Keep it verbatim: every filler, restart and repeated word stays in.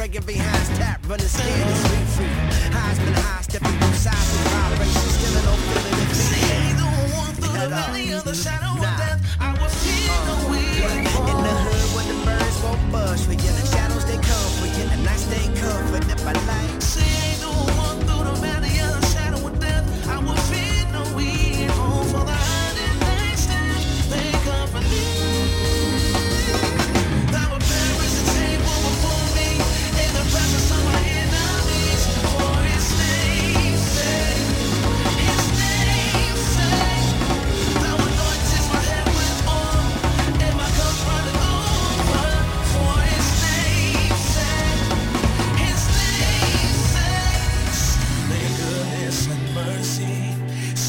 breaking behind tap, running scared to street free. Highs been high, stepping both sides with vibrations, still no feeling it. See, the one through the valley of the shadow of death, I was feeling away. In the hood where the birds won't buzz for you. Shadow